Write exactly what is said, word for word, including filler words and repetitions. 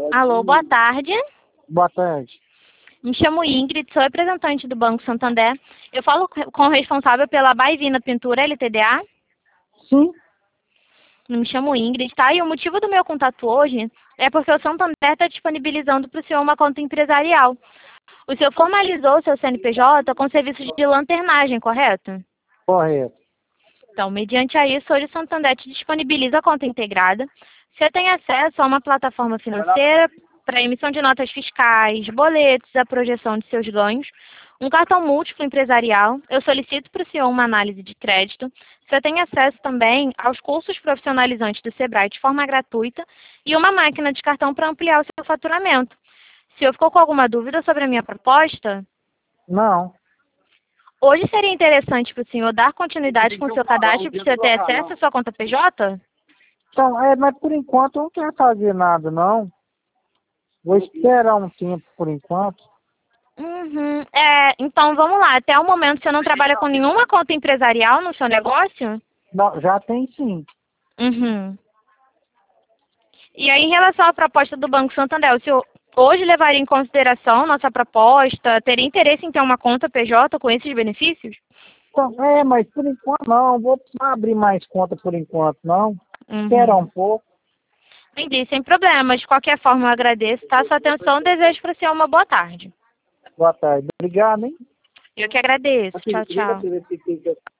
Alô, boa tarde. Boa tarde. Me chamo Ingrid, sou representante do Banco Santander. Eu falo com o responsável pela Baivina Pintura L T D A. Sim. Me chamo Ingrid, tá? E o motivo do meu contato hoje é porque o Santander está disponibilizando para o senhor uma conta empresarial. O senhor formalizou o seu C N P J com serviços de lanternagem, correto? Correto. Então, mediante a isso, hoje o Santander te disponibiliza a conta integrada. Você tem acesso a uma plataforma financeira para emissão de notas fiscais, boletos, a projeção de seus ganhos, um cartão múltiplo empresarial. Eu solicito para o senhor uma análise de crédito. Você tem acesso também aos cursos profissionalizantes do Sebrae de forma gratuita e uma máquina de cartão para ampliar o seu faturamento. O senhor ficou com alguma dúvida sobre a minha proposta? Não. Hoje seria interessante para o senhor dar continuidade com o seu cadastro para o senhor ter acesso à sua conta P J? Então, é, mas por enquanto eu não quero fazer nada, não. Vou esperar um tempo por enquanto. Uhum. É, então vamos lá, até o momento você não trabalha com nenhuma conta empresarial no seu negócio? Não, já tem sim. Uhum. E aí, em relação à proposta do Banco Santander, o senhor hoje levaria em consideração nossa proposta? Teria interesse em ter uma conta P J com esses benefícios? Então, é, mas por enquanto não. Vou abrir mais conta por enquanto, não. Uhum. Esperar um pouco. Entendi, sem problemas. De qualquer forma, eu agradeço, tá? Sua atenção, desejo para o senhor uma boa tarde. Boa tarde. Obrigado, hein? Eu que agradeço. Aqui, Tchau, tchau. liga,